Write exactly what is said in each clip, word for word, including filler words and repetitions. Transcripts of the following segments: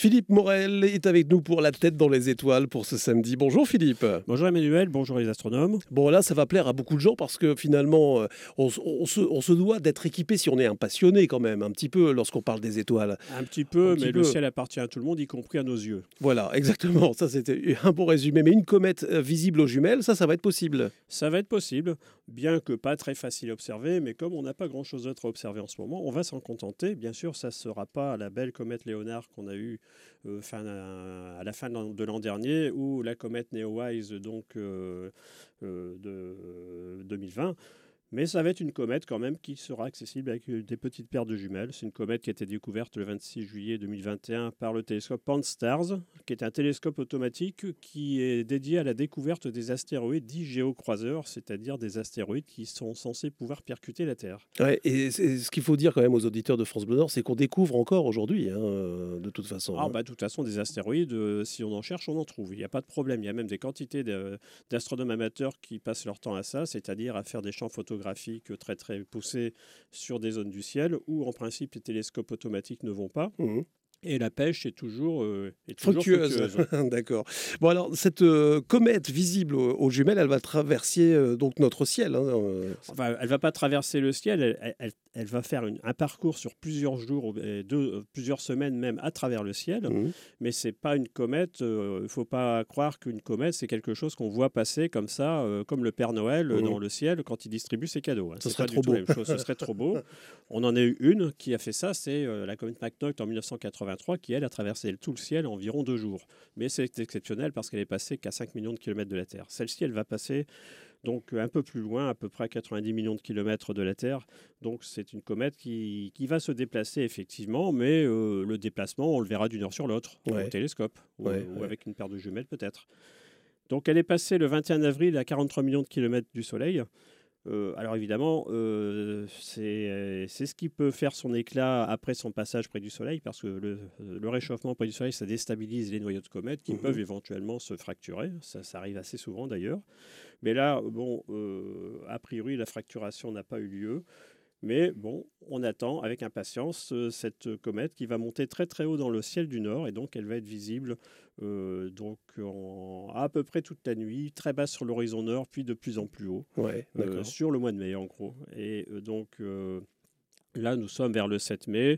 Philippe Morel est avec nous pour la tête dans les étoiles pour ce samedi. Bonjour Philippe. Bonjour Emmanuel, bonjour les astronomes. Bon là ça va plaire à beaucoup de gens parce que finalement on, on, se, on se doit d'être équipé si on est un passionné quand même, un petit peu lorsqu'on parle des étoiles. Un petit peu, un petit mais peu. Le ciel appartient à tout le monde, y compris à nos yeux. Voilà, exactement, ça c'était un bon résumé. Mais une comète visible aux jumelles, ça, ça va être possible. Ça va être possible, bien que pas très facile à observer, mais comme on n'a pas grand-chose d'autre à observer en ce moment, on va s'en contenter. Bien sûr, ça ne sera pas la belle comète Léonard qu'on a eue euh, fin, à, à la fin de l'an dernier, ou la comète Neowise donc, euh, euh, de euh, deux mille vingt. Mais ça va être une comète quand même qui sera accessible avec des petites paires de jumelles. C'est une comète qui a été découverte le vingt-six juillet deux mille vingt et un par le télescope Pan-STARRS, qui est un télescope automatique qui est dédié à la découverte des astéroïdes dits géocroiseurs, c'est-à-dire des astéroïdes qui sont censés pouvoir percuter la Terre. Ouais, et ce qu'il faut dire quand même aux auditeurs de France Bleu Nord, c'est qu'on découvre encore aujourd'hui, hein, de toute façon. Ah, hein. bah, de toute façon, des astéroïdes, euh, si on en cherche, on en trouve. Il n'y a pas de problème. Il y a même des quantités de, d'astronomes amateurs qui passent leur temps à ça, c'est-à-dire à faire des champs photographiques très très poussés sur des zones du ciel où en principe les télescopes automatiques ne vont pas. Mmh. Et la pêche est toujours, euh, est toujours fructueuse. fructueuse. D'accord. Bon alors cette euh, comète visible aux, aux jumelles, elle va traverser euh, donc notre ciel. Hein, euh. Enfin, elle va pas traverser le ciel. Elle, elle, elle va faire une, un parcours sur plusieurs jours, deux, plusieurs semaines même à travers le ciel. Mmh. Mais c'est pas une comète. Il euh, faut pas croire qu'une comète c'est quelque chose qu'on voit passer comme ça, euh, comme le Père Noël mmh. dans le ciel quand il distribue ses cadeaux. Hein. Ce c'est serait pas trop du beau. tout la même chose. Ce serait trop beau. On en a eu une qui a fait ça, c'est euh, la comète McNaught en mille neuf cent quatre-vingt-trois qui elle a traversé tout le ciel en environ deux jours. Mais c'est exceptionnel parce qu'elle est passée qu'à cinq millions de kilomètres de la Terre. Celle-ci, elle va passer donc un peu plus loin, à peu près à quatre-vingt-dix millions de kilomètres de la Terre. Donc c'est une comète qui, qui va se déplacer effectivement, mais euh, le déplacement, on le verra d'une heure sur l'autre, ouais. au télescope, ou, ouais, ou ouais. avec une paire de jumelles peut-être. Donc elle est passée le vingt et un avril à quarante-trois millions de kilomètres du Soleil. Euh, alors évidemment, euh, c'est, c'est ce qui peut faire son éclat après son passage près du Soleil, parce que le, le réchauffement près du Soleil, ça déstabilise les noyaux de comètes qui mmh. peuvent éventuellement se fracturer. Ça, ça arrive assez souvent d'ailleurs. Mais là, bon, euh, a priori, la fracturation n'a pas eu lieu. Mais bon, on attend avec impatience euh, cette comète qui va monter très très haut dans le ciel du Nord et donc elle va être visible euh, donc en, à peu près toute la nuit, très basse sur l'horizon nord, puis de plus en plus haut, ouais, euh, sur le mois de mai en gros. Et euh, donc euh, là, nous sommes vers le sept mai.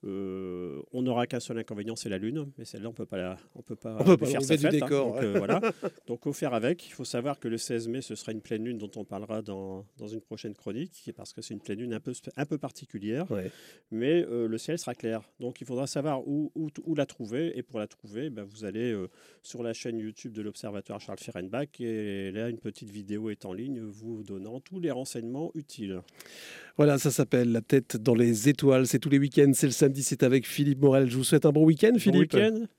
Euh, on n'aura qu'un seul inconvénient, c'est la Lune, mais celle-là, on ne peut pas, la, on peut pas, on peut pas faire sa fête. décor, hein, donc, ouais. euh, voilà. Donc, au faire avec. Il faut savoir que le seize mai, ce sera une pleine lune dont on parlera dans, dans une prochaine chronique, parce que c'est une pleine lune un peu, un peu particulière. Ouais. Mais euh, le ciel sera clair. Donc, il faudra savoir où, où, où la trouver. Et pour la trouver, ben, vous allez euh, sur la chaîne YouTube de l'Observatoire Charles Fehrenbach. Et là, une petite vidéo est en ligne vous donnant tous les renseignements utiles. Voilà, ça s'appelle La tête dans les étoiles. C'est tous les week-ends, c'est le samedi, c'est avec Philippe Morel. Je vous souhaite un bon week-end, Philippe. Bon week-end.